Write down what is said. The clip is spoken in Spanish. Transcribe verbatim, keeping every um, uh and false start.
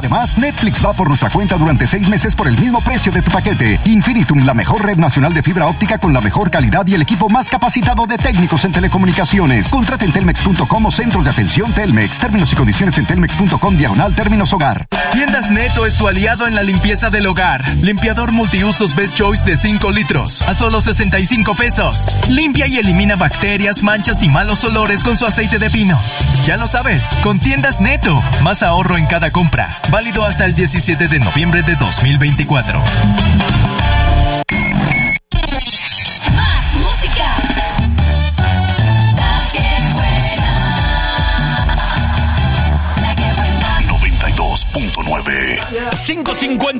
Además, Netflix va por nuestra cuenta durante seis meses por el mismo precio de tu paquete. Infinitum, la mejor red nacional de fibra óptica con la mejor calidad y el equipo más capacitado de técnicos en telecomunicaciones. Contrate en telmex punto com o centros de atención Telmex. Términos y condiciones en telmex punto com diagonal términos hogar. Tiendas Neto es tu aliado en la limpieza del hogar. Limpiador multiusos Best Choice de cinco litros a solo sesenta y cinco pesos. Limpia y elimina bacterias, manchas y malos olores con su aceite de pino. Ya lo sabes, con Tiendas Neto, más ahorro en cada compra. Válido hasta el diecisiete de noviembre de dos mil veinticuatro.